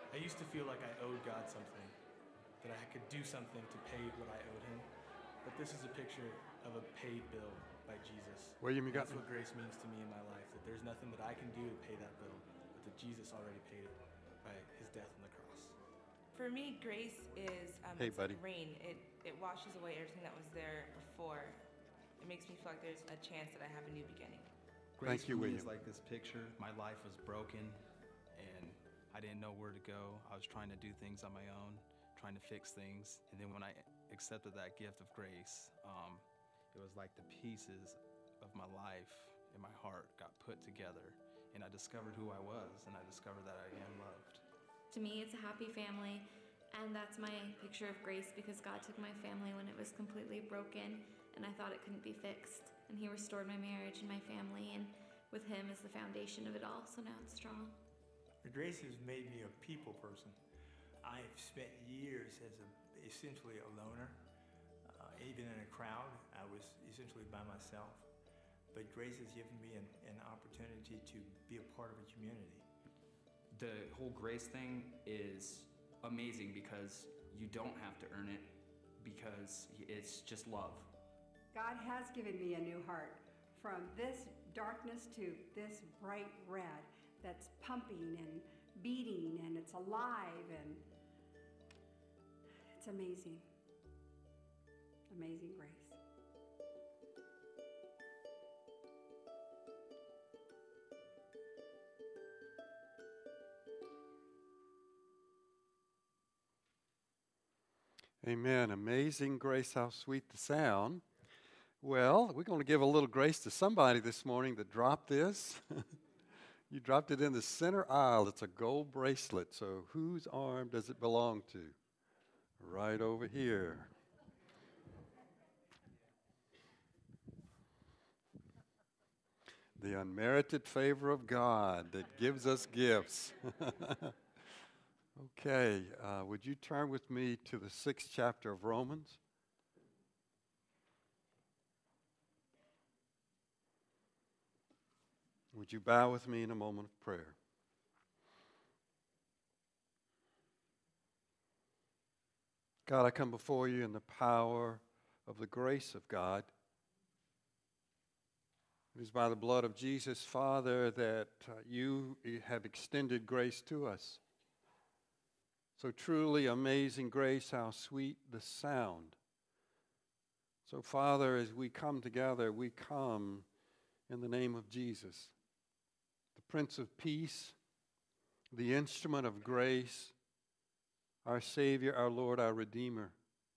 I used to feel like I owed God something, that I could do something to pay what I owed him. But this is a picture of a paid bill by Jesus. William, you And got that's me? what grace means to me in my life, that there's nothing that I can do to pay that bill, but that Jesus already paid it by his death on the cross. For me, grace is Hey, it's buddy. like rain. It washes away everything that was there before. It makes me feel like there's a chance that I have a new beginning. Grace Thank you, for me William. is like this picture. My life was broken, and I didn't know where to go. I was trying to do things on my own, trying to fix things. And then when I accepted that gift of grace, it was like the pieces of my life and my heart got put together, and I discovered who I was, and I discovered that I am loved. To me, it's a happy family, and that's my picture of grace because God took my family when it was completely broken and I thought it couldn't be fixed. And He restored my marriage and my family, and with Him is the foundation of it all, so now it's strong. Grace has made me a people person. I've spent years as essentially a loner. Even in a crowd, I was essentially by myself. But grace has given me an opportunity to be a part of a community. The whole grace thing is amazing because you don't have to earn it, because it's just love. God has given me a new heart, from this darkness to this bright red that's pumping and beating, and it's alive, and it's amazing. Amazing grace. Amen. Amazing grace, how sweet the sound. Well, we're going to give a little grace to somebody this morning that dropped this. You dropped it in the center aisle. It's a gold bracelet. So whose arm does it belong to? Right over here. The unmerited favor of God that gives us gifts. Okay, would you turn with me to the 6th chapter of Romans? Would you bow with me in a moment of prayer? God, I come before you in the power of the grace of God. It is by the blood of Jesus, Father, that you have extended grace to us. So truly amazing grace, how sweet the sound. So Father, as we come together, we come in the name of Jesus, the Prince of Peace, the instrument of grace, our Savior, our Lord, our Redeemer.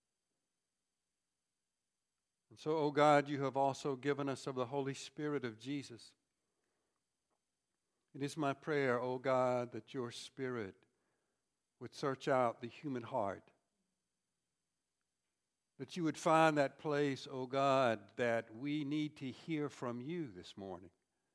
And so, O God, you have also given us of the Holy Spirit of Jesus. It is my prayer, O God, that your Spirit would search out the human heart, that you would find that place, O God, that we need to hear from you this morning.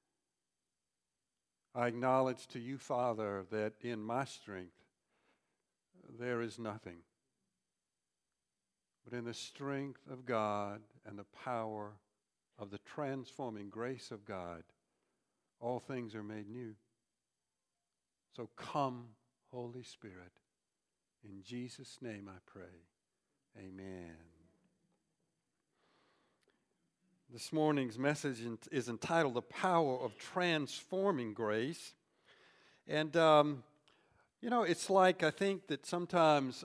I acknowledge to you, Father, that in my strength there is nothing, but in the strength of God and the power of the transforming grace of God, all things are made new. So come, Holy Spirit. In Jesus' name I pray. Amen. This morning's message is entitled The Power of Transforming Grace. And, it's like, I think that sometimes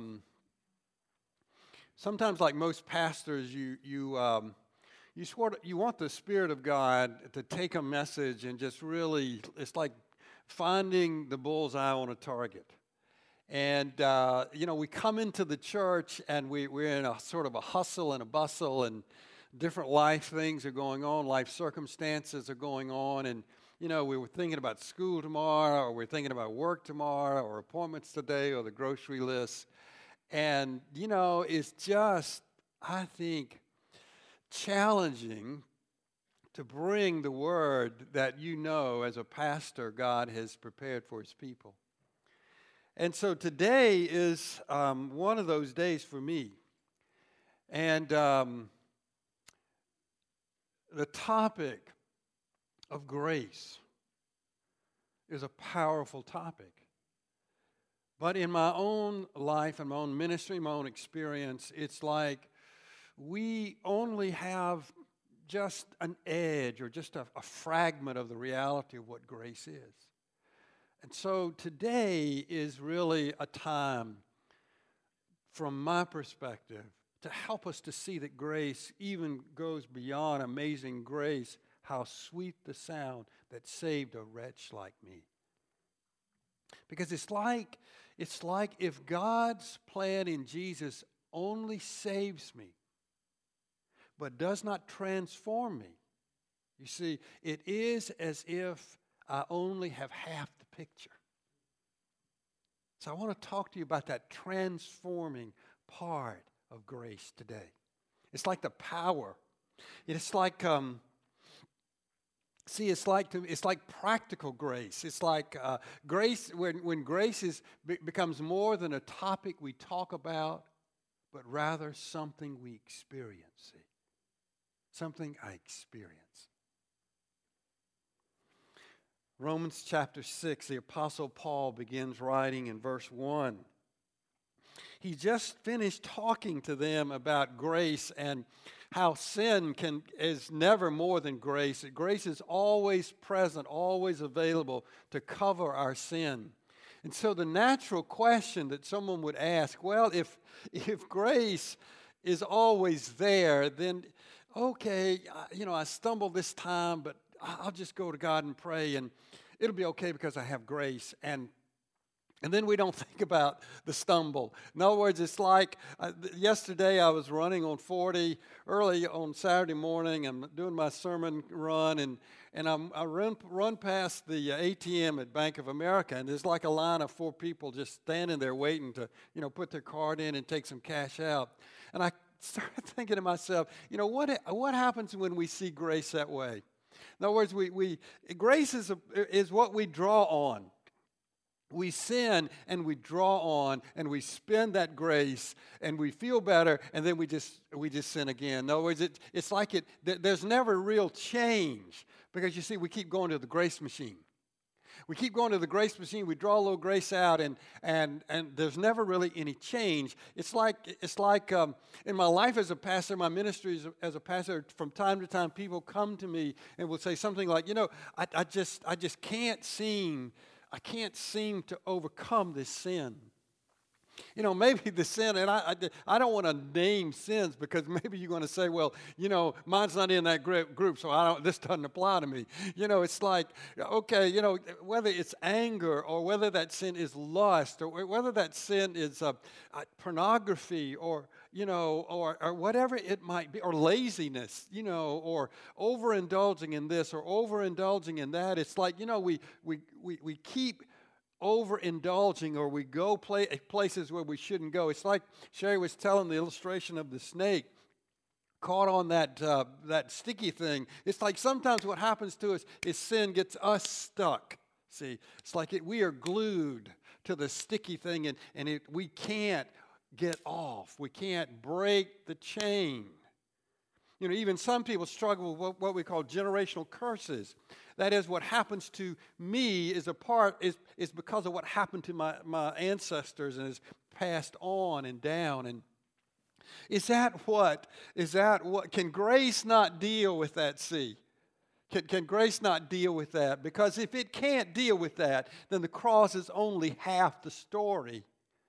like most pastors, you want the Spirit of God to take a message and just really, it's like finding the bullseye on a target. And, we come into the church and we're in a sort of a hustle and a bustle, and different life things are going on, life circumstances are going on. And, we were thinking about school tomorrow, or we're thinking about work tomorrow, or appointments today, or the grocery list. And, it's just, I think, challenging to bring the word that as a pastor, God has prepared for his people. And so today is one of those days for me. And the topic of grace is a powerful topic. But in my own life and my own ministry, my own experience, it's like we only have just an edge or just a fragment of the reality of what grace is. And so today is really a time, from my perspective, to help us to see that grace even goes beyond amazing grace, how sweet the sound that saved a wretch like me. Because it's like if God's plan in Jesus only saves me, but does not transform me. You see, it is as if I only have half the picture. So I want to talk to you about that transforming part of grace today. It's like the power. It's like it's like practical grace. It's like grace when grace becomes more than a topic we talk about, but rather something we experience. See, something I experience. Romans chapter 6, the Apostle Paul begins writing in verse 1. He just finished talking to them about grace and how sin is never more than grace. Grace is always present, always available to cover our sin. And so the natural question that someone would ask, well, if grace is always there, then okay, I stumbled this time, but I'll just go to God and pray, and it'll be okay because I have grace. And then we don't think about the stumble. In other words, it's like yesterday I was running on 40 early on Saturday morning. I'm doing my sermon run, and I run past the ATM at Bank of America, and there's like a line of 4 people just standing there waiting to, put their card in and take some cash out. And I started thinking to myself, what happens when we see grace that way? In other words, grace is what we draw on. We sin and we draw on and we spend that grace and we feel better and then we just sin again. In other words, it's like there's never real change because you see we keep going to the grace machine. We keep going to the grace machine. We draw a little grace out, and there's never really any change. It's like in my life as a pastor, my ministry as a pastor, from time to time, people come to me and will say something like, I just can't seem to overcome this sin. Maybe the sin, and I don't want to name sins because maybe you're going to say, well, mine's not in that group, so this doesn't apply to me. It's like, okay, whether it's anger or whether that sin is lust or whether that sin is pornography or whatever it might be, or laziness, or overindulging in this or overindulging in that. It's like, we keep overindulging, or we go places where we shouldn't go. It's like Sherry was telling the illustration of the snake caught on that sticky thing. It's like sometimes what happens to us is sin gets us stuck. See, it's like we are glued to the sticky thing, and we can't get off. We can't break the chain. Even some people struggle with what we call generational curses. That is, what happens to me is because of what happened to my ancestors and is passed on and down. And is that what? Can grace not deal with that? See, can grace not deal with that? Because if it can't deal with that, then the cross is only half the story.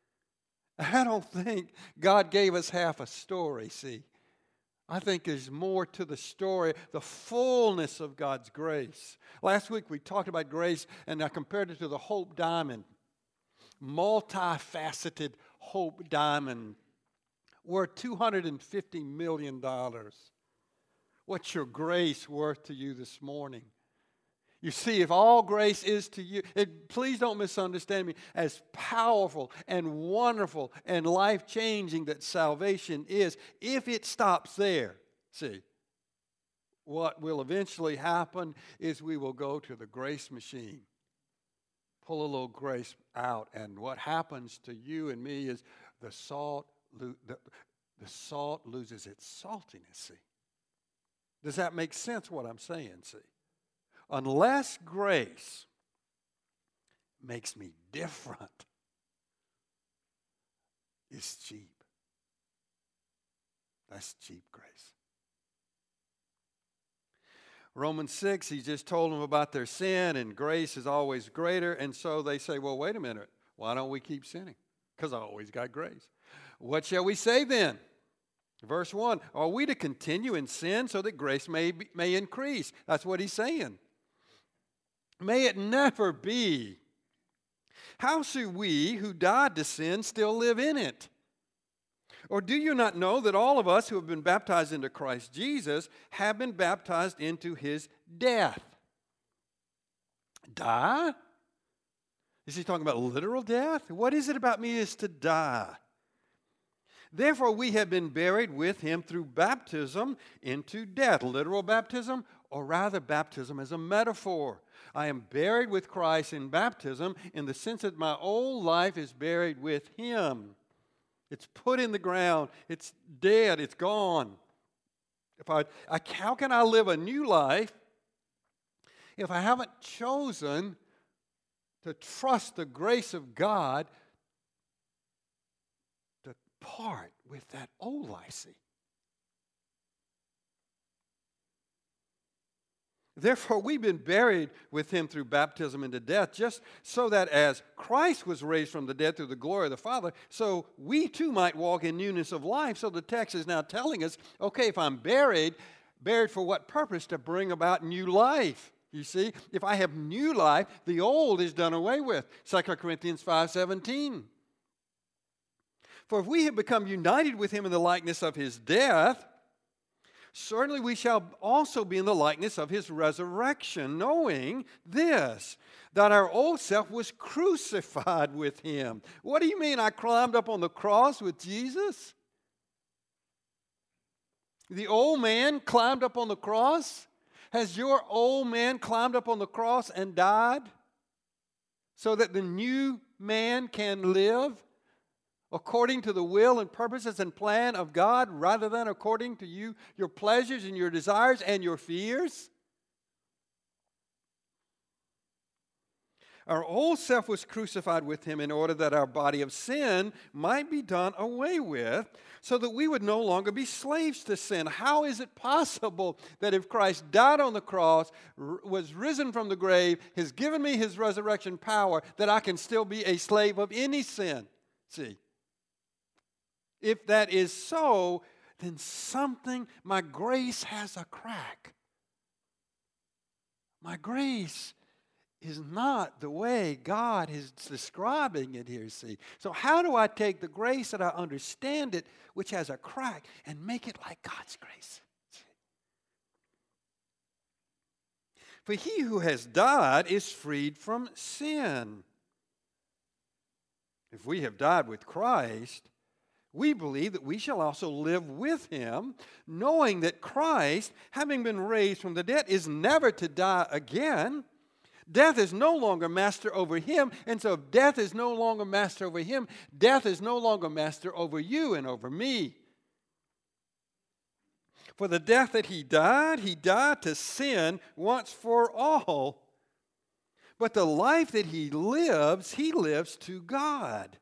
I don't think God gave us half a story. See. I think there's more to the story, the fullness of God's grace. Last week we talked about grace, and I compared it to the Hope Diamond. Multifaceted Hope Diamond worth $250 million. What's your grace worth to you this morning? You see, if all grace is to you, please don't misunderstand me, as powerful and wonderful and life-changing that salvation is, if it stops there, see, what will eventually happen is we will go to the grace machine, pull a little grace out, and what happens to you and me is the salt loses its saltiness, see. Does that make sense what I'm saying, see? Unless grace makes me different, is cheap. That's cheap grace. Romans 6, he just told them about their sin, and grace is always greater. And so they say, well, wait a minute. Why don't we keep sinning? Because I always got grace. What shall we say then? Verse 1, are we to continue in sin so that grace may increase? That's what he's saying. May it never be. How should we who died to sin still live in it? Or do you not know that all of us who have been baptized into Christ Jesus have been baptized into his death? Die? Is he talking about literal death? What is it about me is to die? Therefore, we have been buried with him through baptism into death. Literal baptism, or rather baptism as a metaphor. I am buried with Christ in baptism in the sense that my old life is buried with him. It's put in the ground. It's dead. It's gone. How can I live a new life if I haven't chosen to trust the grace of God to part with that old life? See? Therefore, we've been buried with him through baptism into death, just so that as Christ was raised from the dead through the glory of the Father, so we too might walk in newness of life. So the text is now telling us, okay, if I'm buried for what purpose? To bring about new life. You see, if I have new life, the old is done away with. 2 Corinthians 5:17. For if we have become united with him in the likeness of his death, certainly we shall also be in the likeness of his resurrection, knowing this, that our old self was crucified with him. What do you mean I climbed up on the cross with Jesus? The old man climbed up on the cross? Has your old man climbed up on the cross and died so that the new man can live according to the will and purposes and plan of God rather than according to your pleasures and your desires and your fears? Our old self was crucified with him in order that our body of sin might be done away with, so that we would no longer be slaves to sin. How is it possible that if Christ died on the cross, was risen from the grave, has given me his resurrection power, that I can still be a slave of any sin? See, if that is so, then my grace has a crack. My grace is not the way God is describing it here, see. So how do I take the grace that I understand it, which has a crack, and make it like God's grace? See? For he who has died is freed from sin. If we have died with Christ, we believe that we shall also live with him, knowing that Christ, having been raised from the dead, is never to die again. Death is no longer master over him, and so if death is no longer master over him, death is no longer master over you and over me. For the death that he died to sin once for all. But the life that he lives to God.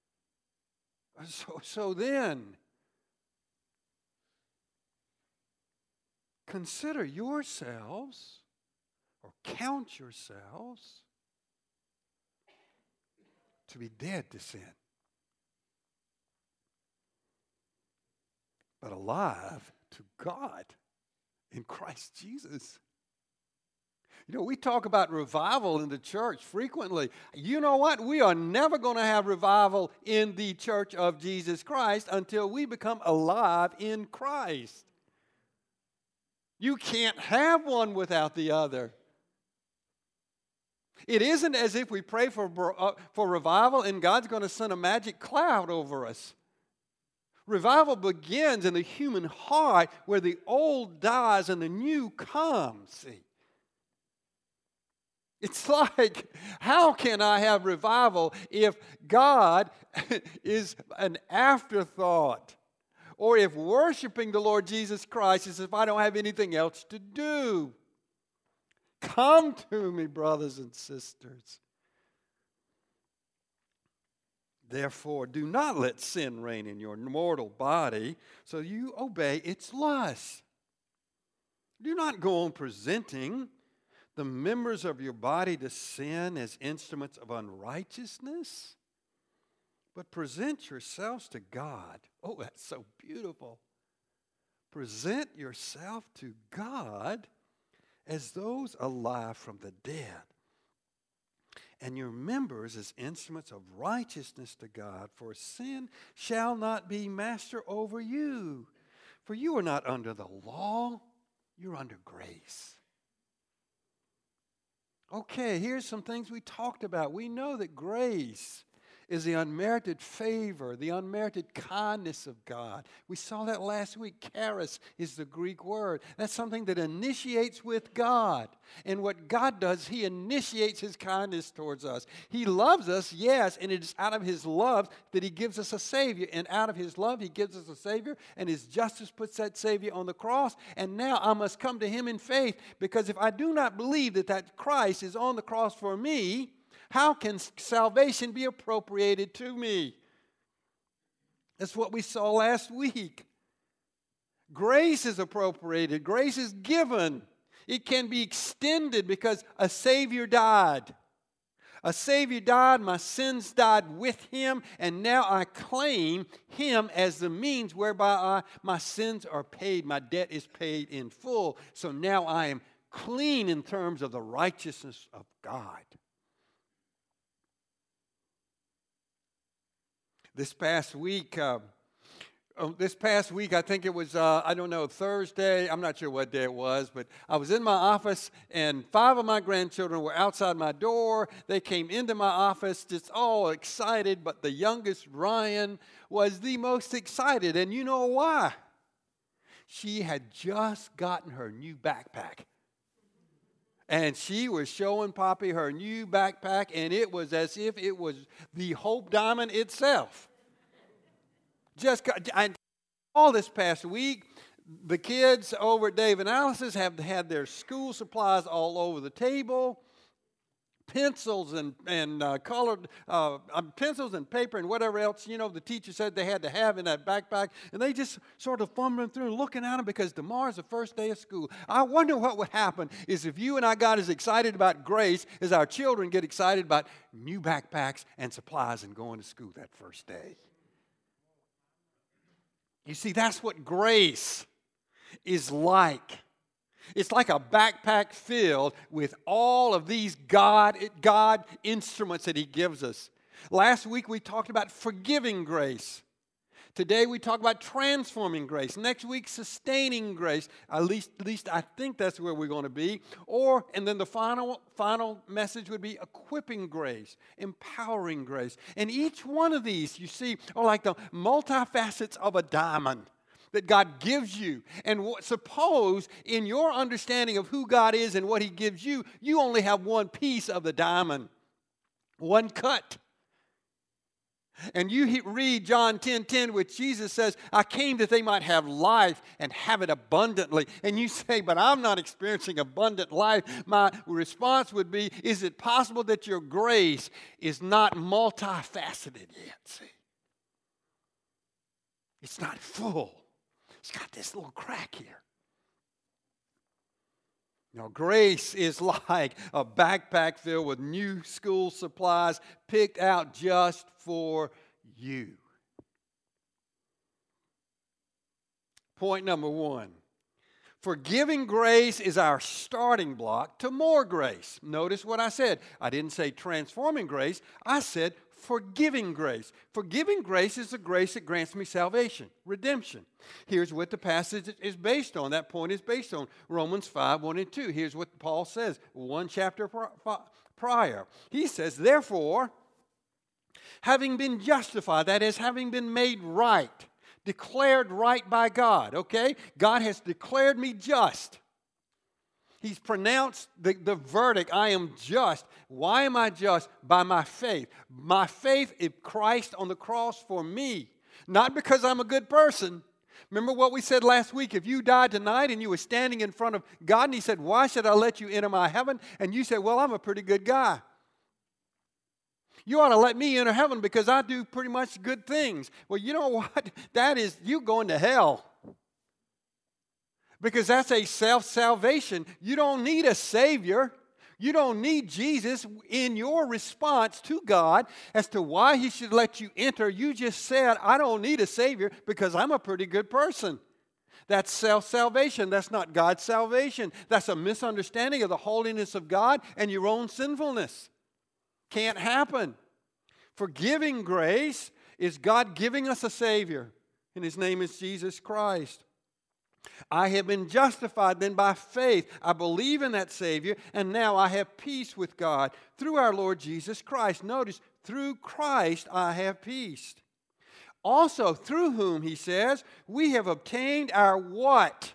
So then, consider yourselves, or count yourselves, to be dead to sin, but alive to God in Christ Jesus. You know, we talk about revival in the church frequently. You know what? We are never going to have revival in the church of Jesus Christ until we become alive in Christ. You can't have one without the other. It isn't as if we pray for revival and God's going to send a magic cloud over us. Revival begins in the human heart where the old dies and the new comes. See? It's like, how can I have revival if God is an afterthought? Or if worshiping the Lord Jesus Christ is if I don't have anything else to do? Come to me, brothers and sisters. Therefore, do not let sin reign in your mortal body, so you obey its lusts. Do not go on presenting the members of your body to sin as instruments of unrighteousness, but present yourselves to God. Oh, that's so beautiful. Present yourself to God as those alive from the dead, and your members as instruments of righteousness to God. For sin shall not be master over you. For you are not under the law, you're under grace. Okay, here's some things we talked about. We know that grace is the unmerited favor, the unmerited kindness of God. We saw that last week. Charis is the Greek word. That's something that initiates with God. And what God does, He initiates His kindness towards us. He loves us, yes, and it is out of His love that He gives us a Savior. And out of His love, He gives us a Savior, and His justice puts that Savior on the cross. And now I must come to Him in faith, because if I do not believe that Christ is on the cross for me, how can salvation be appropriated to me? That's what we saw last week. Grace is appropriated. Grace is given. It can be extended because a Savior died. A Savior died, my sins died with Him, and now I claim Him as the means whereby my sins are paid. My debt is paid in full. So now I am clean in terms of the righteousness of God. This past week, I think it was, Thursday. I'm not sure what day it was, but I was in my office, and 5 of my grandchildren were outside my door. They came into my office just all excited, but the youngest, Ryan, was the most excited. And you know why? She had just gotten her new backpack. And she was showing Poppy her new backpack, and it was as if it was the Hope Diamond itself. All this past week, the kids over at Dave and Alice's have had their school supplies all over the table. Pencils and colored pencils and paper and whatever else, the teacher said they had to have in that backpack. And they just sort of fumbling through and looking at them because tomorrow's the first day of school. I wonder what would happen is if you and I got as excited about grace as our children get excited about new backpacks and supplies and going to school that first day. You see, that's what grace is like. It's like a backpack filled with all of these God instruments that He gives us. Last week we talked about forgiving grace. Today we talk about transforming grace. Next week, sustaining grace. At least I think that's where we're going to be. And then the final message would be equipping grace, empowering grace. And each one of these, you see, are like the multifacets of a diamond that God gives you. And suppose in your understanding of who God is and what He gives you, you only have one piece of the diamond, one cut. And you read John 10:10, which Jesus says, I came that they might have life and have it abundantly. And you say, but I'm not experiencing abundant life. My response would be, is it possible that your grace is not multifaceted yet? See? It's not full. It's got this little crack here. Grace is like a backpack filled with new school supplies picked out just for you. Point number 1. Forgiving grace is our starting block to more grace. Notice what I said. I didn't say transforming grace. I said forgiving grace. Forgiving grace is the grace that grants me salvation, redemption. Here's what the passage is based on. That point is based on Romans 5:1-2. Here's what Paul says, one chapter prior. He says, therefore, having been justified, that is, having been made right, declared right by God, okay? God has declared me just. He's pronounced the verdict, I am just. Why am I just? By my faith. My faith in Christ on the cross for me. Not because I'm a good person. Remember what we said last week? If you died tonight and you were standing in front of God and He said, why should I let you into my heaven? And you said, well, I'm a pretty good guy. You ought to let me enter heaven because I do pretty much good things. Well, you know what? That is you going to hell. Because that's a self-salvation. You don't need a Savior. You don't need Jesus in your response to God as to why He should let you enter. You just said, I don't need a Savior because I'm a pretty good person. That's self-salvation. That's not God's salvation. That's a misunderstanding of the holiness of God and your own sinfulness. Can't happen. Forgiving grace is God giving us a Savior, and His name is Jesus Christ. I have been justified then by faith. I believe in that Savior, and now I have peace with God through our Lord Jesus Christ. Notice, through Christ I have peace. Also, through whom, he says, we have obtained our what?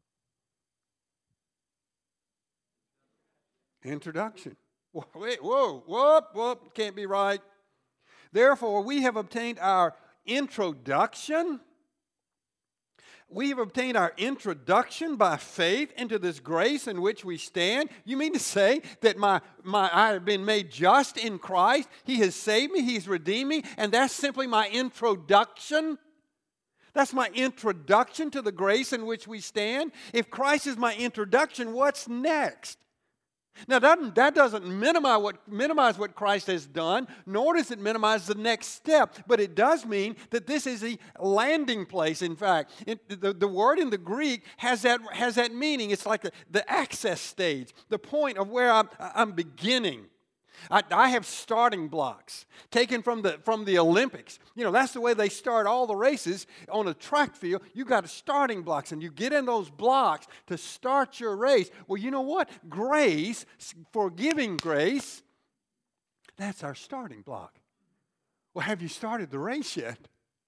Introduction. Wait, whoa, can't be right. Therefore, we have obtained our introduction. We have obtained our introduction by faith into this grace in which we stand. You mean to say that I have been made just in Christ? He has saved me, He's redeemed me, and that's simply my introduction? That's my introduction to the grace in which we stand? If Christ is my introduction, what's next? Now, that doesn't minimize what Christ has done, nor does it minimize the next step, but it does mean that this is a landing place, in fact. The word in the Greek has that meaning. It's like the access stage, the point of where I'm beginning. I have starting blocks taken from the Olympics. You know, that's the way they start all the races on a track field. You got starting blocks, and you get in those blocks to start your race. Well, you know what? Grace, forgiving grace, that's our starting block. Well, have you started the race yet?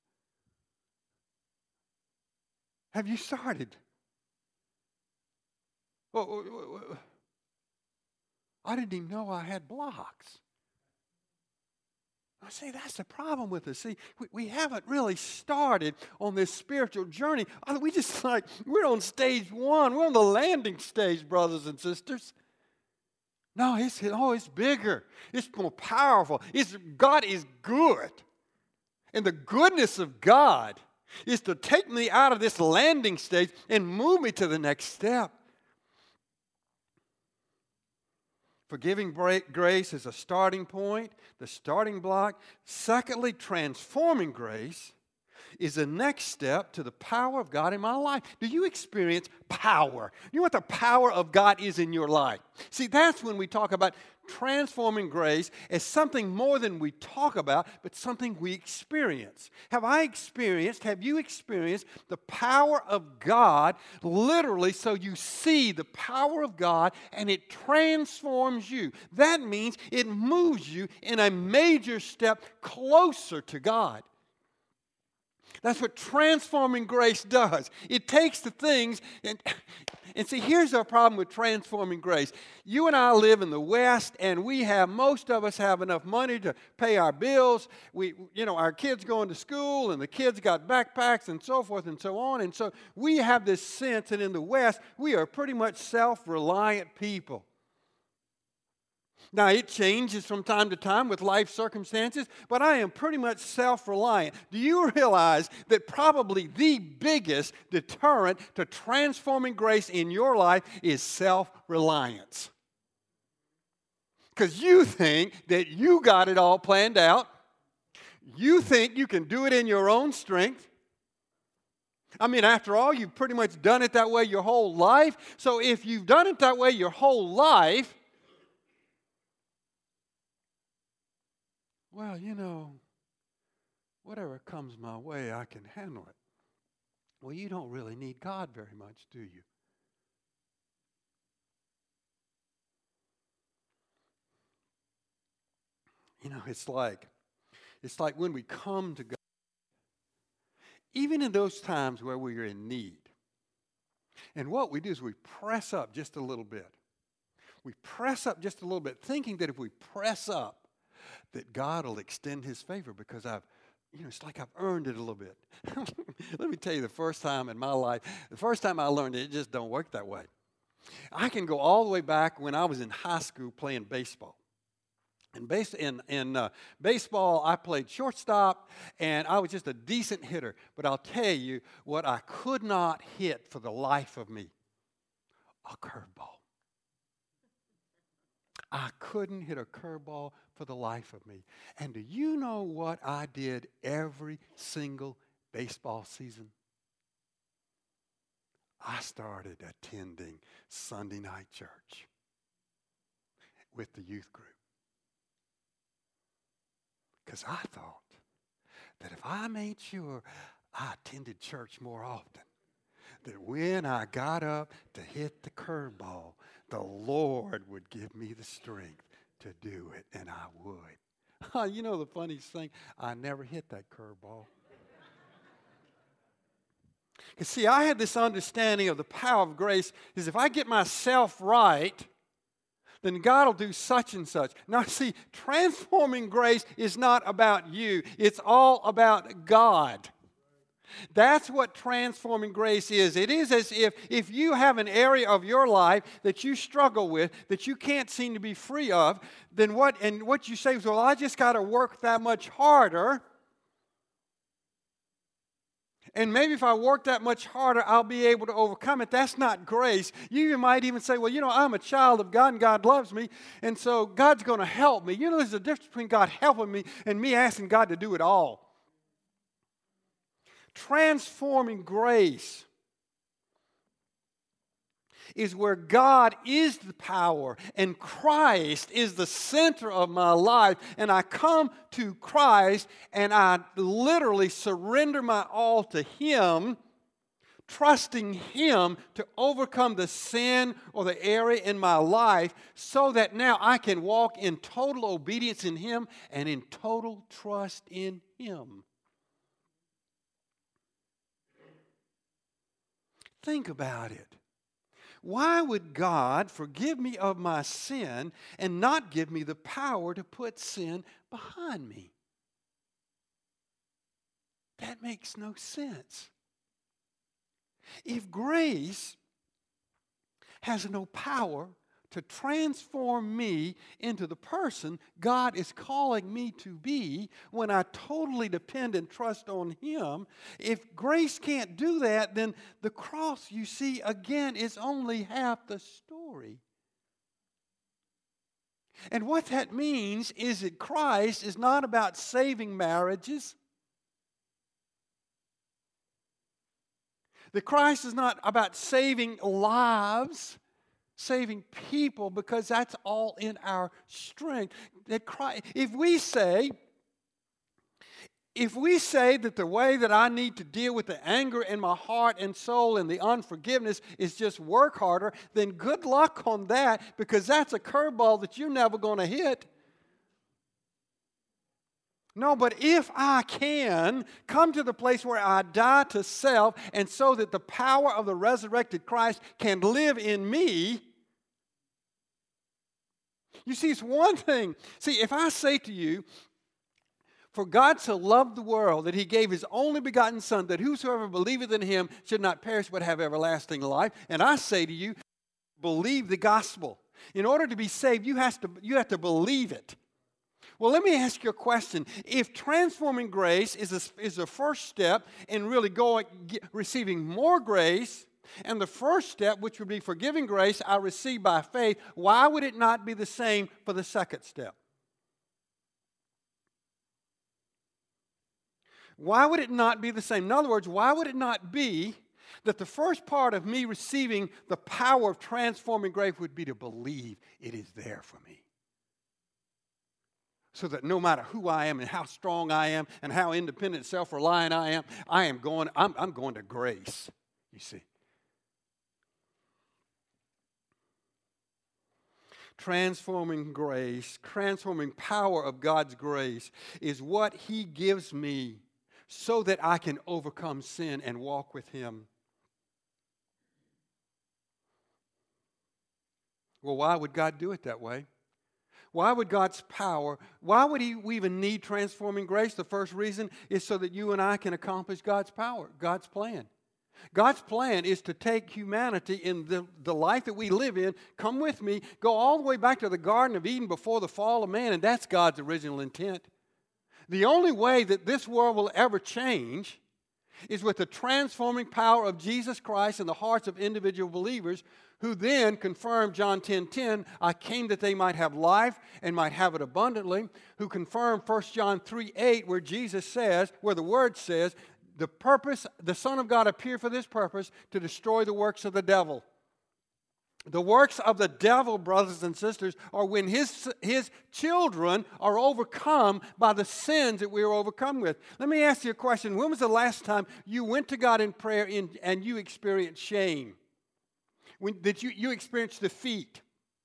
Have you started? Well, I didn't even know I had blocks. I say that's the problem with us. See, we haven't really started on this spiritual journey. We just we're on stage one. We're on the landing stage, brothers and sisters. No, it's bigger. It's more powerful. God is good. And the goodness of God is to take me out of this landing stage and move me to the next step. Forgiving grace is a starting point, the starting block. Secondly, transforming grace is the next step to the power of God in my life. Do you experience power? You know what the power of God is in your life? See, that's when we talk about transforming grace as something more than we talk about, but something we experience. Have you experienced the power of God literally so you see the power of God and it transforms you? That means it moves you in a major step closer to God. That's what transforming grace does. It takes the things, and see, here's our problem with transforming grace. You and I live in the West, and most of us have enough money to pay our bills. Our kids going to school, and the kids got backpacks, and so forth and so on. And so we have this sense that in the West, we are pretty much self-reliant people. Now, it changes from time to time with life circumstances, but I am pretty much self-reliant. Do you realize that probably the biggest deterrent to transforming grace in your life is self-reliance? Because you think that you got it all planned out. You think you can do it in your own strength. I mean, after all, you've pretty much done it that way your whole life. So if you've done it that way your whole life, well, whatever comes my way, I can handle it. Well, you don't really need God very much, do you? It's like when we come to God, even in those times where we are in need. And what we do is we press up just a little bit. We press up just a little bit, thinking that if we press up, that God will extend His favor because it's like I've earned it a little bit. Let me tell you, the first time in my life, the first time I learned it just don't work that way. I can go all the way back when I was in high school playing baseball. In baseball, I played shortstop, and I was just a decent hitter. But I'll tell you what I could not hit for the life of me, a curveball. I couldn't hit a curveball for the life of me. And do you know what I did every single baseball season? I started attending Sunday night church with the youth group. Because I thought that if I made sure I attended church more often, that when I got up to hit the curveball, the Lord would give me the strength to do it, and I would. You know the funniest thing? I never hit that curveball. Because see, I had this understanding of the power of grace is if I get myself right, then God will do such and such. Now, see, transforming grace is not about you. It's all about God. That's what transforming grace is. It is as if you have an area of your life that you struggle with, that you can't seem to be free of, then what you say is, well, I just got to work that much harder. And maybe if I work that much harder, I'll be able to overcome it. That's not grace. You might even say, well, I'm a child of God and God loves me, and so God's going to help me. There's a difference between God helping me and me asking God to do it all. Transforming grace is where God is the power and Christ is the center of my life, and I come to Christ and I literally surrender my all to Him, trusting Him to overcome the sin or the area in my life so that now I can walk in total obedience in Him and in total trust in Him. Think about it. Why would God forgive me of my sin and not give me the power to put sin behind me? That makes no sense. If grace has no power to transform me into the person God is calling me to be when I totally depend and trust on Him, if grace can't do that, then the cross, you see, again, is only half the story. And what that means is that Christ is not about saving marriages. That Christ is not about saving lives, saving people, because that's all in our strength. That Christ, if we say that the way that I need to deal with the anger in my heart and soul and the unforgiveness is just work harder, then good luck on that, because that's a curveball that you're never going to hit. No, but if I can come to the place where I die to self, and so that the power of the resurrected Christ can live in me. You see, it's one thing. See, if I say to you, for God so loved the world that He gave His only begotten Son, that whosoever believeth in Him should not perish but have everlasting life. And I say to you, believe the gospel. In order to be saved, you have to believe it. Well, let me ask you a question. If transforming grace is the first step in really receiving more grace, and the first step, which would be forgiving grace, I receive by faith, why would it not be the same for the second step? Why would it not be the same? In other words, why would it not be that the first part of me receiving the power of transforming grace would be to believe it is there for me? So that no matter who I am and how strong I am and how independent, self-reliant I am, I'm going to grace, you see. Transforming grace, transforming power of God's grace is what He gives me so that I can overcome sin and walk with Him. Well, why would God do it that way? Why would God's power, why would we even need transforming grace? The first reason is so that you and I can accomplish God's power, God's plan. God's plan is to take humanity in the life that we live in, come with me, go all the way back to the Garden of Eden before the fall of man, and that's God's original intent. The only way that this world will ever change is with the transforming power of Jesus Christ in the hearts of individual believers, who then confirm John 10:10, I came that they might have life and might have it abundantly, who confirm 1 John 3:8, where Jesus says, where the Word says, the Son of God appeared for this purpose, to destroy the works of the devil. The works of the devil, brothers and sisters, are when his children are overcome by the sins that we are overcome with. Let me ask you a question. When was the last time you went to God in prayer and you experienced shame? That you experienced defeat?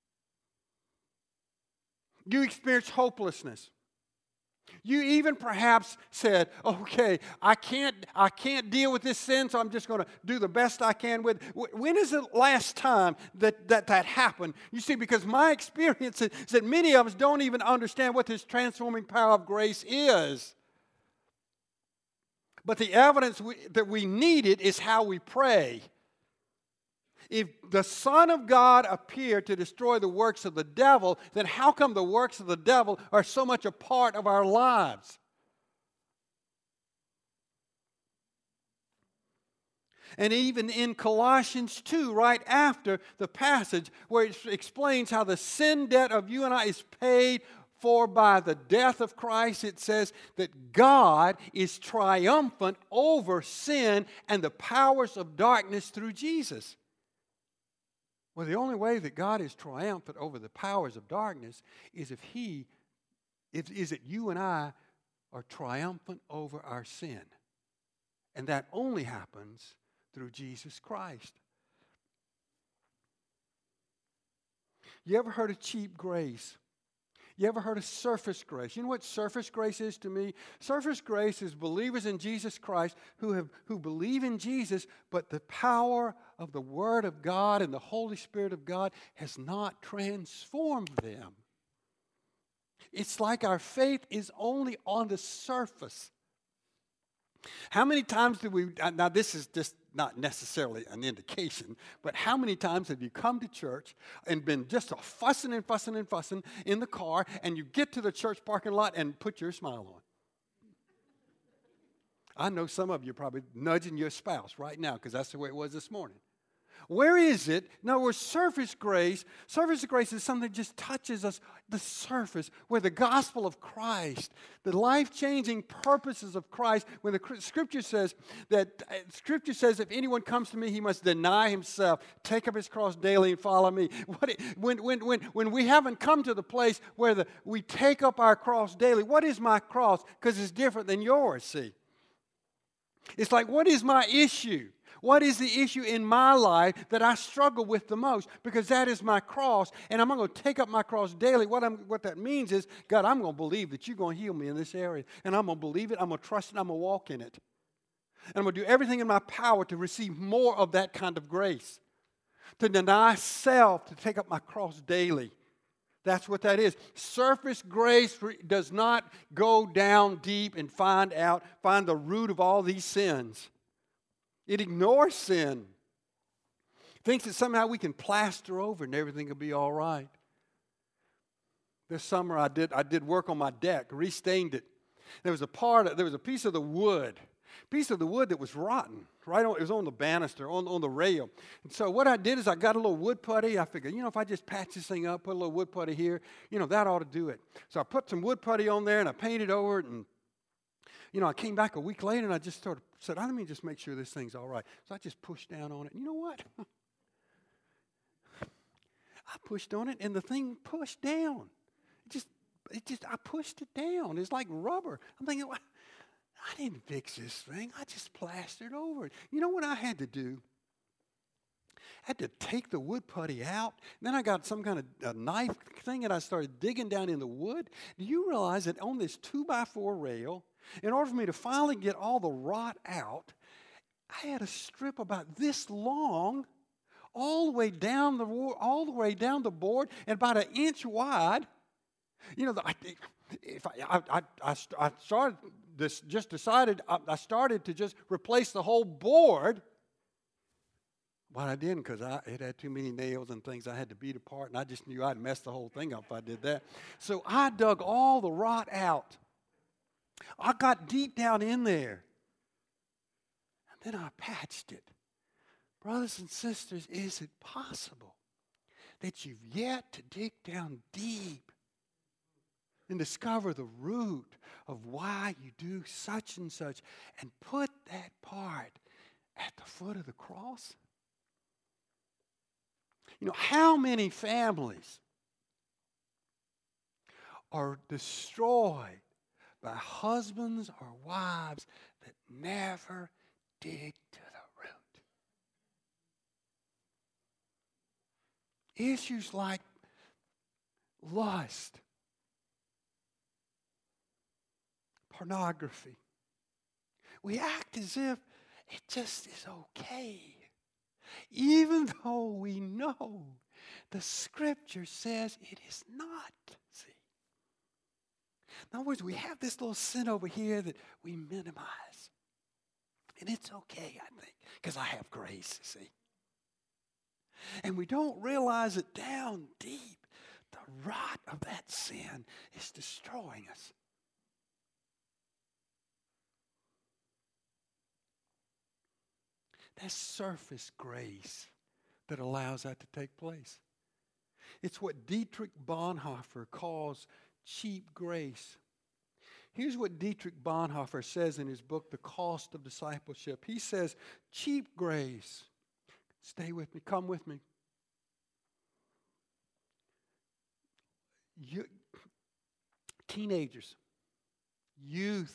You experienced hopelessness? You even perhaps said, okay, I can't deal with this sin, so I'm just going to do the best I can with it. When is the last time that happened? You see, because my experience is that many of us don't even understand what this transforming power of grace is. But the evidence that we need it is how we pray. If the Son of God appeared to destroy the works of the devil, then how come the works of the devil are so much a part of our lives? And even in Colossians 2, right after the passage where it explains how the sin debt of you and I is paid for by the death of Christ, it says that God is triumphant over sin and the powers of darkness through Jesus. Well, the only way that God is triumphant over the powers of darkness is is that you and I are triumphant over our sin. And that only happens through Jesus Christ. You ever heard of cheap grace? You ever heard of surface grace? You know what surface grace is to me? Surface grace is believers in Jesus Christ who believe in Jesus, but the power of the Word of God and the Holy Spirit of God has not transformed them. It's like our faith is only on the surface. How many times do we, now this is just not necessarily an indication, but how many times have you come to church and been just fussing and fussing and fussing in the car, and you get to the church parking lot and put your smile on? I know some of you are probably nudging your spouse right now because that's the way it was this morning. Where is it? No, we're surface grace. Surface grace is something that just touches us, the surface, where the gospel of Christ, the life-changing purposes of Christ, when the Scripture says if anyone comes to me, he must deny himself, take up his cross daily and follow me. When we haven't come to the place where we take up our cross daily, what is my cross? Because it's different than yours, see. It's like, what is my issue? What is the issue in my life that I struggle with the most? Because that is my cross, and I'm going to take up my cross daily. What that means is, God, I'm going to believe that you're going to heal me in this area, and I'm going to believe it, I'm going to trust it, I'm going to walk in it. And I'm going to do everything in my power to receive more of that kind of grace, to deny self, to take up my cross daily. That's what that is. Surface grace does not go down deep and find the root of all these sins. It ignores sin. Thinks that somehow we can plaster over and everything will be all right. This summer I did work on my deck, restained it. There was a piece of the wood that was rotten. It was on the banister, on the rail. And so what I did is I got a little wood putty. I figured, if I just patch this thing up, put a little wood putty here, that ought to do it. So I put some wood putty on there and I painted over it, and I came back a week later and I just sort of said, let me just make sure this thing's all right. So I just pushed down on it. And you know what? I pushed on it and the thing pushed down. I pushed it down. It's like rubber. I'm thinking, well, I didn't fix this thing. I just plastered over it. You know what I had to do? I had to take the wood putty out. Then I got some kind of a knife thing and I started digging down in the wood. Do you realize that on this 2x4 rail, in order for me to finally get all the rot out, I had a strip about this long, all the way down the board, and about an inch wide. I started to just replace the whole board, But I didn't because it had too many nails and things I had to beat apart, and I just knew I'd mess the whole thing up if I did that. So I dug all the rot out. I got deep down in there. And then I patched it. Brothers and sisters, is it possible that you've yet to dig down deep and discover the root of why you do such and such and put that part at the foot of the cross? You know, how many families are destroyed by husbands or wives that never dig to the root? Issues like lust, pornography. We act as if it just is okay, even though we know the Scripture says it is not. See? In other words, we have this little sin over here that we minimize. And it's okay, I think, because I have grace, see. And we don't realize that down deep, the rot of that sin is destroying us. That's surface grace that allows that to take place. It's what Dietrich Bonhoeffer calls cheap grace. Here's what Dietrich Bonhoeffer says in his book, The Cost of Discipleship. He says, cheap grace, stay with me, come with me. Teenagers, youth,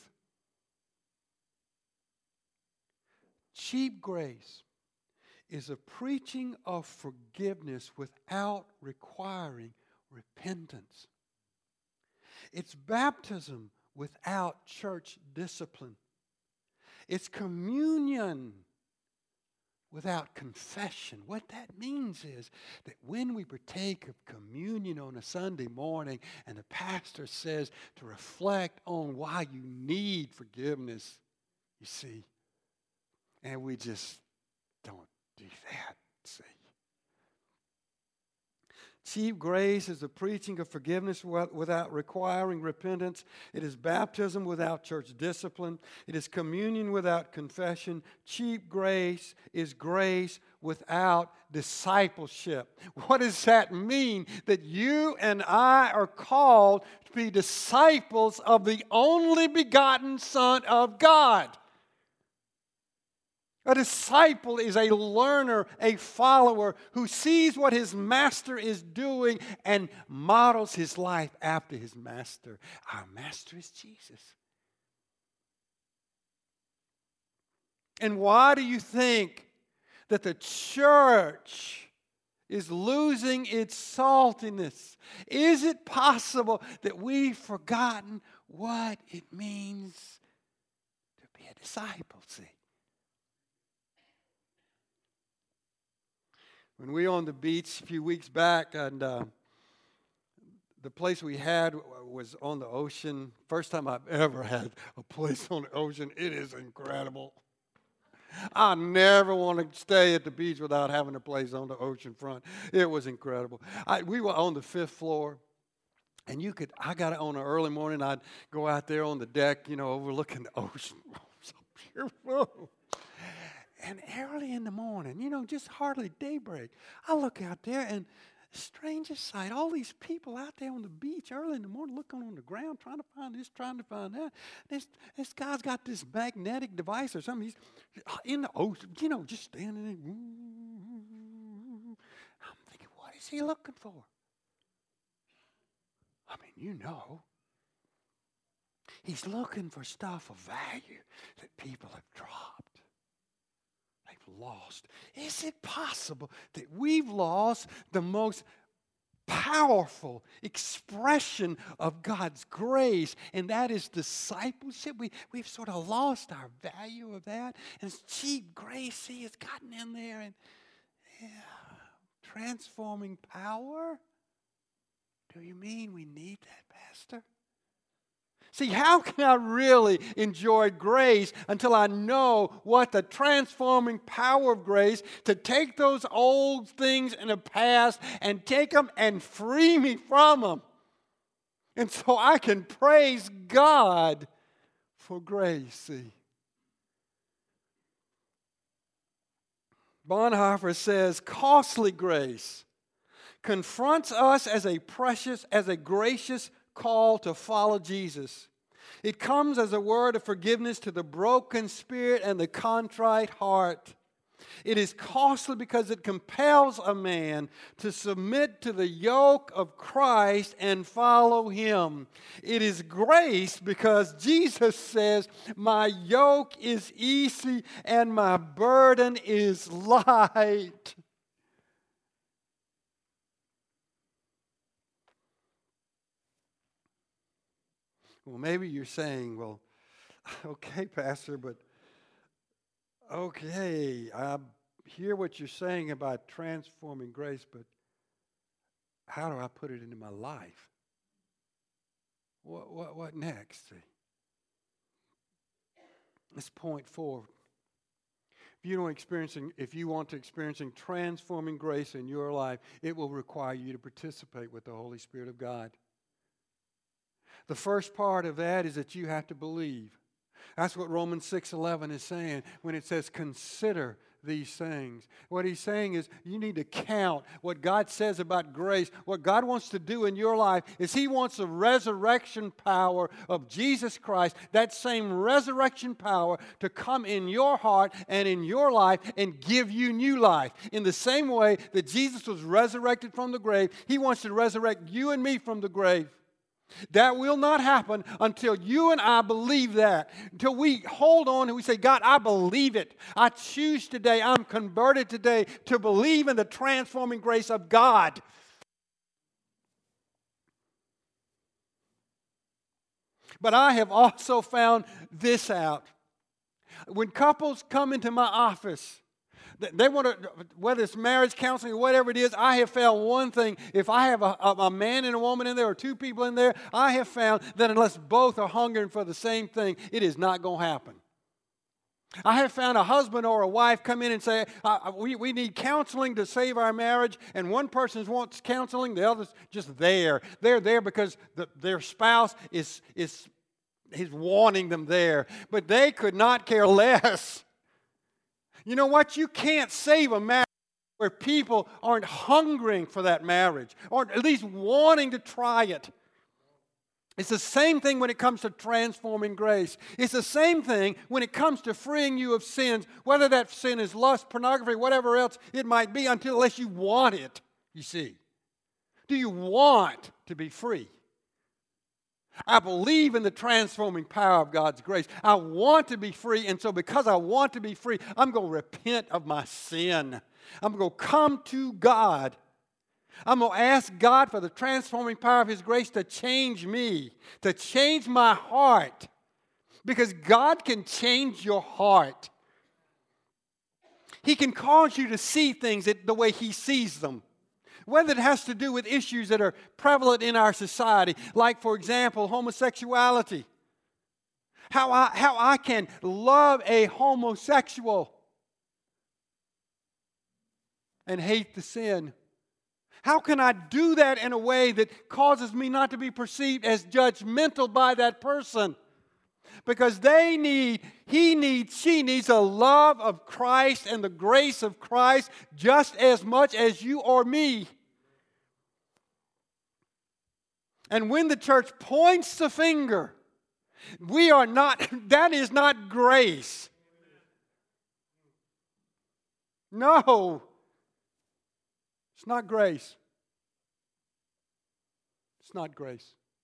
cheap grace is a preaching of forgiveness without requiring repentance. It's baptism without church discipline. It's communion without confession. What that means is that when we partake of communion on a Sunday morning and the pastor says to reflect on why you need forgiveness, you see, and we just don't do that, see. Cheap grace is the preaching of forgiveness without requiring repentance. It is baptism without church discipline. It is communion without confession. Cheap grace is grace without discipleship. What does that mean? That you and I are called to be disciples of the only begotten Son of God. A disciple is a learner, a follower who sees what his master is doing and models his life after his master. Our master is Jesus. And why do you think that the church is losing its saltiness? Is it possible that we've forgotten what it means to be a disciple? See? When we were on the beach a few weeks back, and the place we had was on the ocean. First time I've ever had a place on the ocean. It is incredible. I never want to stay at the beach without having a place on the ocean front. It was incredible. We were on the 5th floor, and I got it on an early morning. I'd go out there on the deck, overlooking the ocean. So beautiful. And early in the morning, just hardly daybreak, I look out there and strangest sight, all these people out there on the beach early in the morning looking on the ground, trying to find this, trying to find that. This guy's got this magnetic device or something. He's in the ocean, just standing there. I'm thinking, what is he looking for? I mean, he's looking for stuff of value that people have dropped. Lost. Is it possible that we've lost the most powerful expression of God's grace, and that is discipleship? We've sort of lost our value of that, and it's cheap grace, see, it's gotten in there, and transforming power? Do you mean we need that, Pastor? See, how can I really enjoy grace until I know what the transforming power of grace to take those old things in the past and take them and free me from them? And so I can praise God for grace, see. Bonhoeffer says, costly grace confronts us as a gracious call to follow Jesus. It comes as a word of forgiveness to the broken spirit and the contrite heart. It is costly because it compels a man to submit to the yoke of Christ and follow Him. It is grace because Jesus says, my yoke is easy and my burden is light. Well, maybe you're saying, well, okay, Pastor, but okay, I hear what you're saying about transforming grace, but how do I put it into my life? What next? See? Let's point forward. If you want to experience transforming grace in your life, it will require you to participate with the Holy Spirit of God. The first part of that is that you have to believe. That's what Romans 6:11 is saying when it says consider these things. What he's saying is you need to count what God says about grace. What God wants to do in your life is He wants the resurrection power of Jesus Christ, that same resurrection power to come in your heart and in your life and give you new life. In the same way that Jesus was resurrected from the grave, He wants to resurrect you and me from the grave. That will not happen until you and I believe that. Until we hold on and we say, God, I believe it. I choose today, I'm converted today to believe in the transforming grace of God. But I have also found this out. When couples come into my office, they want to, whether it's marriage counseling or whatever it is, I have found one thing. If I have a man and a woman in there or two people in there, I have found that unless both are hungering for the same thing, it is not going to happen. I have found a husband or a wife come in and say, we need counseling to save our marriage, and one person wants counseling, the other's just there. They're there because their spouse is wanting them there, but they could not care less. You know what? You can't save a marriage where people aren't hungering for that marriage, or at least wanting to try it. It's the same thing when it comes to transforming grace. It's the same thing when it comes to freeing you of sins, whether that sin is lust, pornography, whatever else it might be, unless you want it, you see. Do you want to be free? I believe in the transforming power of God's grace. I want to be free, and so because I want to be free, I'm going to repent of my sin. I'm going to come to God. I'm going to ask God for the transforming power of His grace to change me, to change my heart, because God can change your heart. He can cause you to see things the way He sees them. Whether it has to do with issues that are prevalent in our society, like, for example, homosexuality. How I can love a homosexual and hate the sin. How can I do that in a way that causes me not to be perceived as judgmental by that person? Because she needs a love of Christ and the grace of Christ just as much as you or me. And when the church points the finger, that is not grace. No, it's not grace. It's not grace.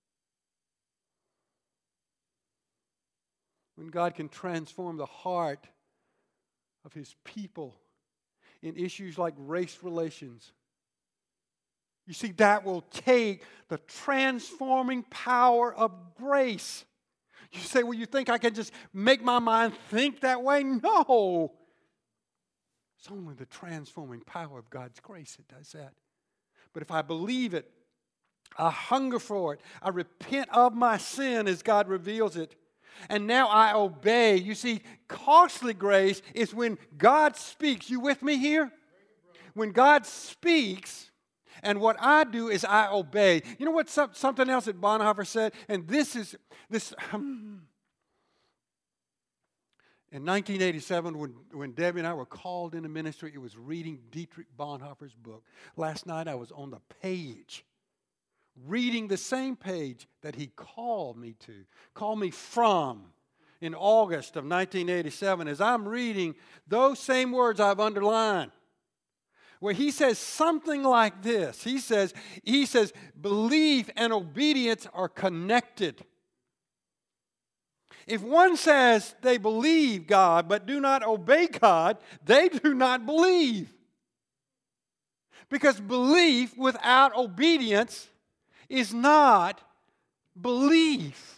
When God can transform the heart of His people in issues like race relations, you see, that will take the transforming power of grace. You say, well, you think I can just make my mind think that way? No. It's only the transforming power of God's grace that does that. But if I believe it, I hunger for it. I repent of my sin as God reveals it. And now I obey. You see, costly grace is when God speaks. You with me here? When God speaks, and what I do is I obey. You know what? Something else that Bonhoeffer said, and this is this. In 1987, when Debbie and I were called into ministry, it was reading Dietrich Bonhoeffer's book. Last night I was on the page, reading the same page that he called me from in August of 1987. As I'm reading, those same words I've underlined, where he says something like this. He says, belief and obedience are connected. If one says they believe God but do not obey God, they do not believe. Because belief without obedience is not belief.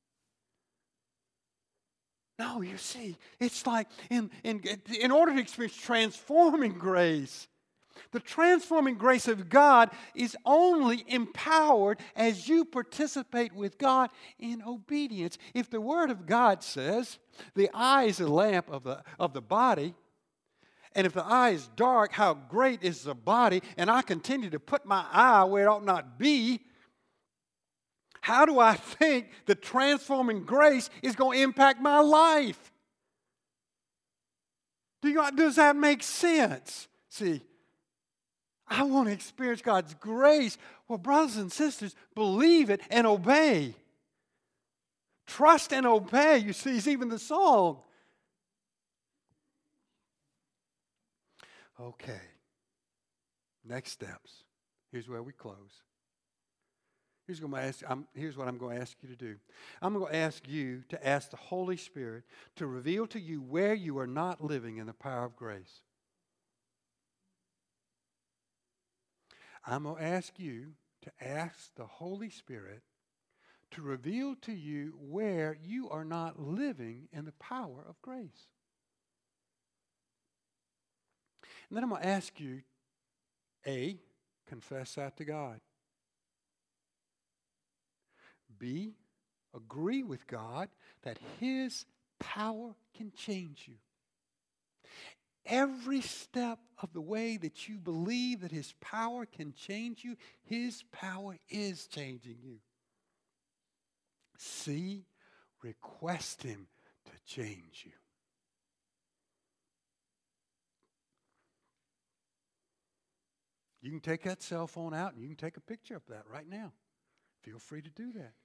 No, you see, it's like in order to experience transforming grace, the transforming grace of God is only empowered as you participate with God in obedience. If the Word of God says the eye is a lamp of the body, and if the eye is dark, how great is the body, and I continue to put my eye where it ought not be, how do I think the transforming grace is going to impact my life? Does that make sense? See, I want to experience God's grace. Well, brothers and sisters, believe it and obey. Trust and obey. You see, it's even the song. Okay. Next steps. Here's where we close. Here's what I'm going to ask you to do. I'm going to ask you to ask the Holy Spirit to reveal to you where you are not living in the power of grace. I'm going to ask you to ask the Holy Spirit to reveal to you where you are not living in the power of grace. And then I'm going to ask you, A, confess that to God. B, agree with God that His power can change you. Every step of the way that you believe that His power can change you, His power is changing you. C, request Him to change you. You can take that cell phone out and you can take a picture of that right now. Feel free to do that.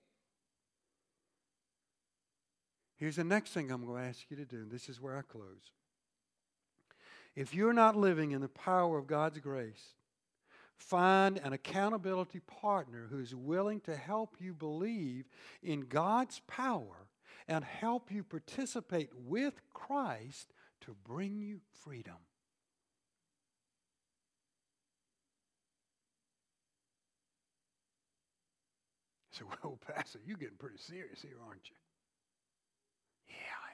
Here's the next thing I'm going to ask you to do, and this is where I close. If you're not living in the power of God's grace, find an accountability partner who's willing to help you believe in God's power and help you participate with Christ to bring you freedom. So, well, Pastor, you're getting pretty serious here, aren't you? Yeah, I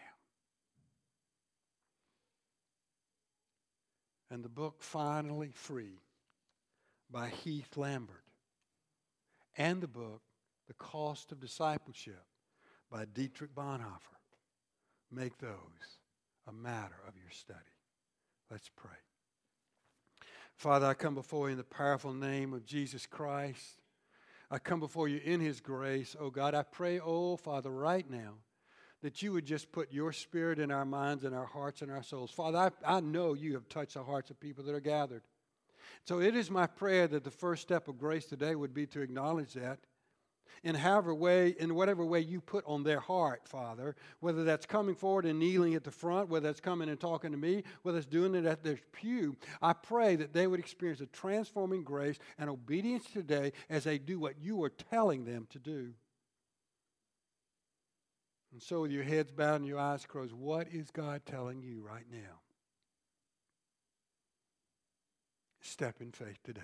am. And the book Finally Free by Heath Lambert, and the book The Cost of Discipleship by Dietrich Bonhoeffer, make those a matter of your study. Let's pray. Father, I come before you in the powerful name of Jesus Christ. I come before you in His grace. Oh God, I pray, oh Father, right now, that you would just put your Spirit in our minds and our hearts and our souls. Father, I know you have touched the hearts of people that are gathered. So it is my prayer that the first step of grace today would be to acknowledge that in whatever way you put on their heart, Father, whether that's coming forward and kneeling at the front, whether that's coming and talking to me, whether it's doing it at their pew, I pray that they would experience a transforming grace and obedience today as they do what you are telling them to do. And so with your heads bowed and your eyes closed, what is God telling you right now? Step in faith today.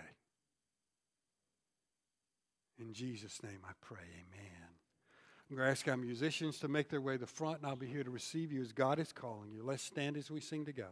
In Jesus' name I pray, amen. I'm going to ask our musicians to make their way to the front, and I'll be here to receive you as God is calling you. Let's stand as we sing together.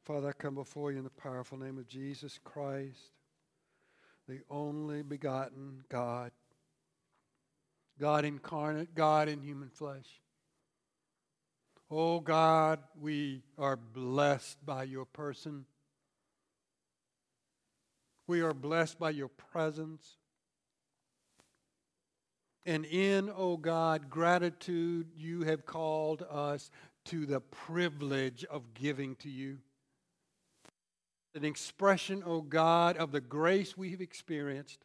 Father, I come before you in the powerful name of Jesus Christ, the only begotten God, God incarnate, God in human flesh. Oh God, we are blessed by your person. We are blessed by your presence. And in, oh God, gratitude, you have called us to the privilege of giving to you. An expression, oh God, of the grace we have experienced.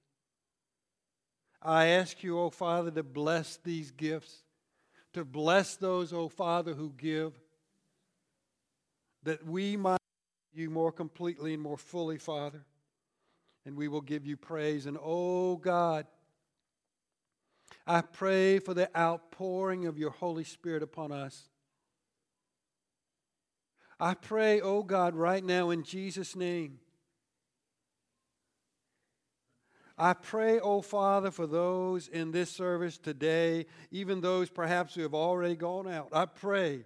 I ask you, oh Father, to bless these gifts, to bless those, oh Father, who give, that we might give you more completely and more fully, Father, and we will give you praise. And oh God, I pray for the outpouring of your Holy Spirit upon us. I pray, oh God, right now in Jesus' name. I pray, oh Father, for those in this service today, even those perhaps who have already gone out. I pray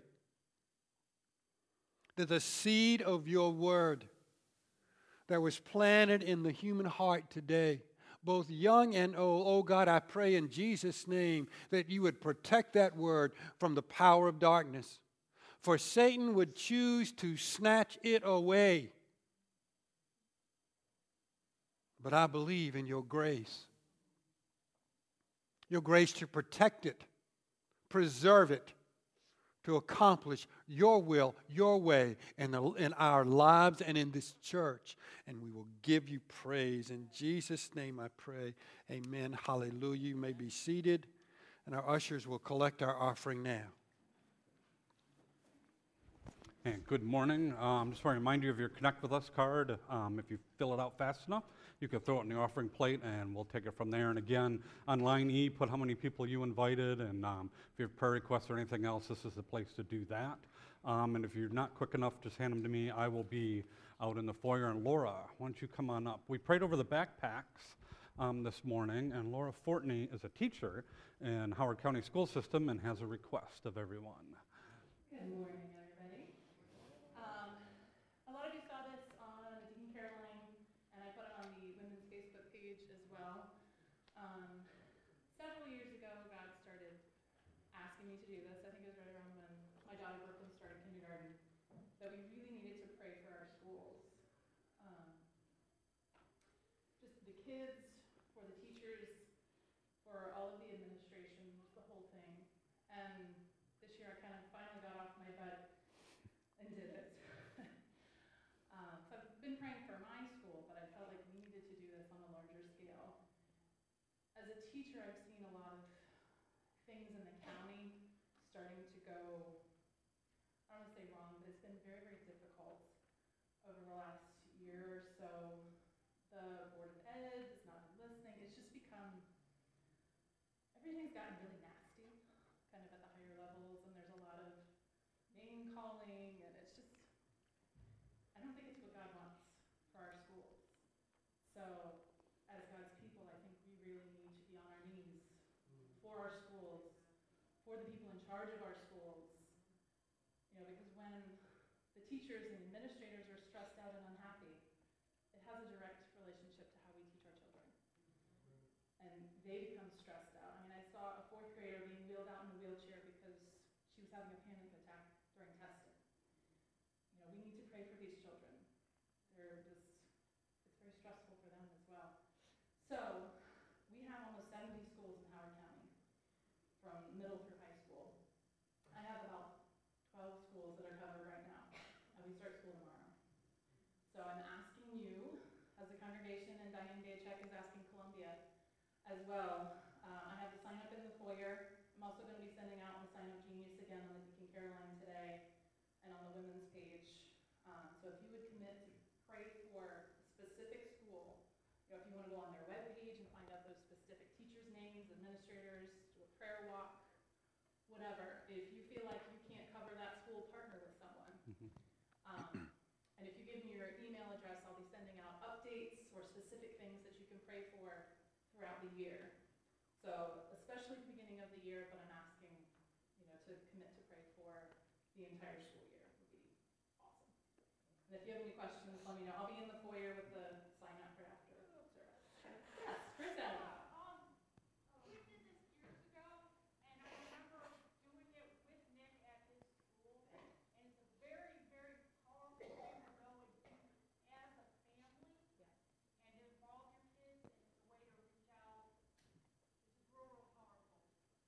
that the seed of your word that was planted in the human heart today, both young and old, oh God, I pray in Jesus' name that you would protect that word from the power of darkness. For Satan would choose to snatch it away. But I believe in your grace to protect it, preserve it, to accomplish your will, your way in our lives and in this church. And we will give you praise. In Jesus' name I pray. Amen. Hallelujah. You may be seated, and our ushers will collect our offering now. And good morning. Just want to remind you of your Connect With Us card. If you fill it out fast enough, you can throw it in the offering plate and we'll take it from there. And again, on line E, put how many people you invited, and if you have prayer requests or anything else, this is the place to do that. And if you're not quick enough, just hand them to me. I will be out in the foyer. And Laura, why don't you come on up? We prayed over the backpacks this morning, and Laura Fortney is a teacher in Howard County School System and has a request of everyone. Good morning. A lot of you saw this on the Deacon Caroline, and I put it on the women's Facebook page as well. Several years ago, God started asking me to do this. I think it was right around when my daughter Brooklyn started kindergarten, that we really needed to pray for our schools. Just the kids, for the teachers, for all of the administration, just the whole thing. And this year I kind of finally got off my butt and did it. So I've been praying for my school, but I felt like we needed to do this on a larger scale. As a teacher, I've seen a lot of things in the county starting to go, I don't want to say wrong, but it's been very, very difficult over the last year or so. The Board of Ed has not been listening. It's just become, everything's gotten really nasty, kind of at the higher levels, and there's a lot of name calling, and it's just, I don't think it's what God wants for our schools. So, as God's people, I think we really need to be on our knees for our schools, for the people in charge of our schools. You know, because when the teachers and administrators are stressed out and unhappy, it has a direct relationship to how we teach our children. And they become stressed out. I mean, I saw a 4th grader being wheeled out in a wheelchair because she was having a panic attack during testing. You know, we need to pray for these children. It's very stressful for them as well. So, we have almost 70 schools in Howard County, from middle through high school. I have about 12 schools that are covered right now, and we start school tomorrow. So I'm asking you, as a congregation, and Diane Gaychek is asking Columbia as well. I have the sign up in the foyer. I'm also going to be sending out the Sign Up Genius again on the Deacon Caroline today and on the women's page. So if you would commit to pray for a specific school, you know, if you want to go on their webpage and find out those specific teachers' names, administrators, do a prayer walk, whatever. If you feel like you can't cover that school, partner with someone. And if you give me your email address, I'll be sending out updates or specific things that you can pray for throughout the year. So, especially at the beginning of the year, but I'm asking, you know, to commit to pray for the entire school year would be awesome. And if you have any questions, let me know. I'll be in the foyer with the sign up right after service. Yes, Chris Allen. We did this years ago, and I remember doing it with Nick at his school, and it's a very, very powerful thing to go and do as a family and involve your kids, and it's a way to reach out. It's real, real powerful.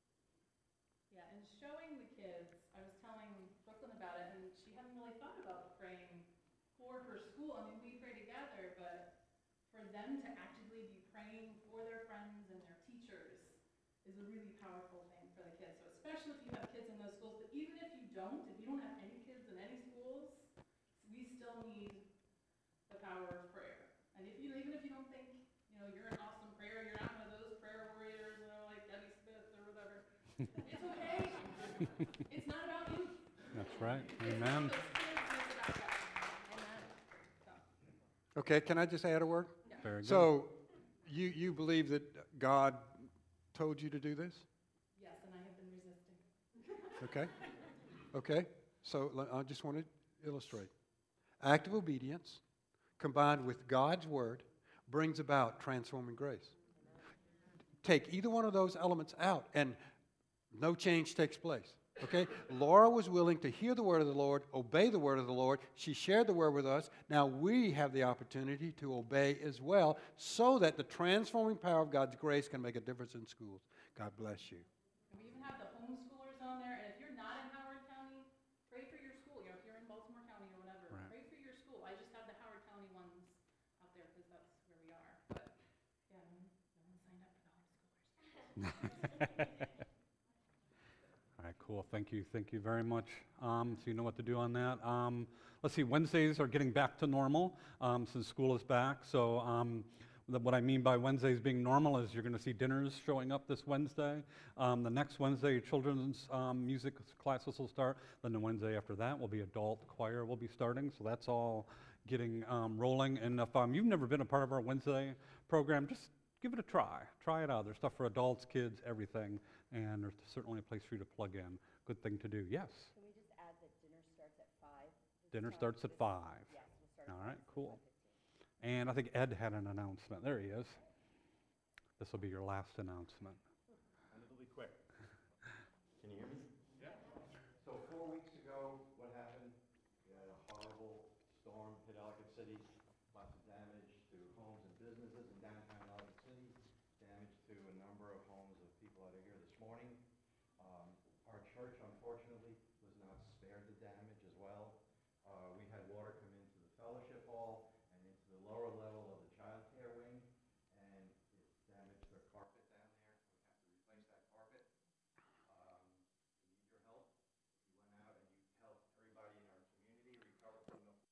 Yeah, and showing the kids, I was telling Brooklyn about it, and she hadn't really thought about praying for her school. I mean, we pray together, but for them to actively be praying for their friends and their teachers is a really powerful thing for the kids. So especially if you have kids in those schools, but even if you don't have any kids in any schools, we still need the power of prayer. And even if you don't think, you're an awesome prayer, you're not one of those prayer warriors, like Debbie Smith or whatever, it's okay. It's not about you. That's right. It's Amen. about those kids, and it's about God. Amen. So. Okay, can I just add a word? Very good. So, you believe that God told you to do this? Yes, and I have been resisting. Okay. Okay. So I just want to illustrate. Active obedience combined with God's word brings about transforming grace. Take either one of those elements out and no change takes place. Okay? Laura was willing to hear the word of the Lord, obey the word of the Lord. She shared the word with us. Now we have the opportunity to obey as well so that the transforming power of God's grace can make a difference in schools. God bless you. And we even have the homeschoolers on there, and if you're not in Howard County, pray for your school. If you're in Baltimore County or whatever, pray for your school. I just have the Howard County ones out there because that's where we are. But yeah, no one signed up for the homeschoolers. All right, cool. Thank you. Thank you very much. So you know what to do on that. Let's see, Wednesdays are getting back to normal since school is back. So what I mean by Wednesdays being normal is you're going to see dinners showing up this Wednesday. The next Wednesday, children's music classes will start. Then the Wednesday after that will be adult choir will be starting. So that's all getting rolling. And if you've never been a part of our Wednesday program, just give it a try. Try it out. There's stuff for adults, kids, everything. And there's certainly a place for you to plug in. Good thing to do. Yes? Can we just add that dinner starts at 5? Dinner starts at 5. Yes, we'll start at All right, 5, cool. 5:15. And I think Ed had an announcement. There he is. This will be your last announcement. And it'll be quick. Can you hear me? Yeah. So 4 weeks ago, what happened? We had a horrible storm hit Ellicott City. Lots of damage to homes and businesses in downtown Ellicott City. Damage to a number of homes of people that are here this morning. Our church, unfortunately, was not spared the damage as well. We had water come into the fellowship hall and into the lower level of the child care wing, and it damaged the carpet down there. We have to replace that carpet. We need your help. You went out and you helped everybody in our community recover from the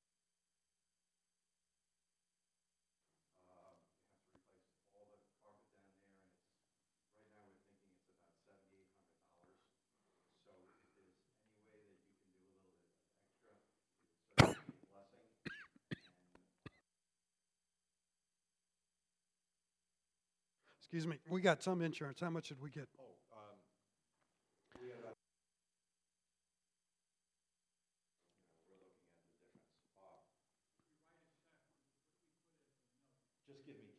we have to replace all the carpet down there, and it's right now we're thinking it's about $7,800. So if there's any way that you can do a little bit extra, it would certainly be a blessing. Excuse me, we got some insurance. How much did we get? We have about, we're looking at the difference. Just give me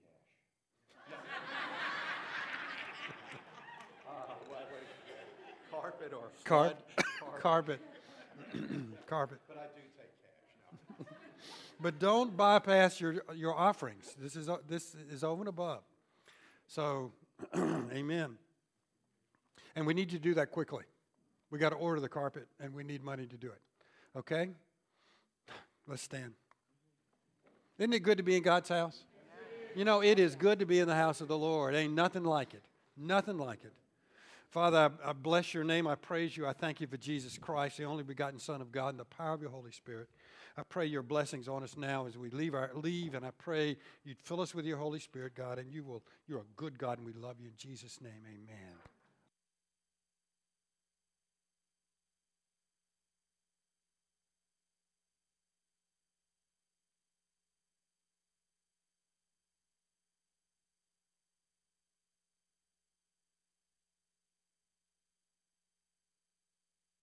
cash. Carpet or flood? Carpet. Carpet. But I do take cash now. But don't bypass your offerings. This is over and above. So, amen. And we need you to do that quickly. We got to order the carpet, and we need money to do it. Okay? Let's stand. Isn't it good to be in God's house? You know, it is good to be in the house of the Lord. Ain't nothing like it. Nothing like it. Father, I bless your name. I praise you. I thank you for Jesus Christ, the only begotten Son of God, and the power of your Holy Spirit. I pray your blessings on us now as we leave, and I pray you'd fill us with your Holy Spirit, God, and you're a good God, and we love you. In Jesus' name, amen.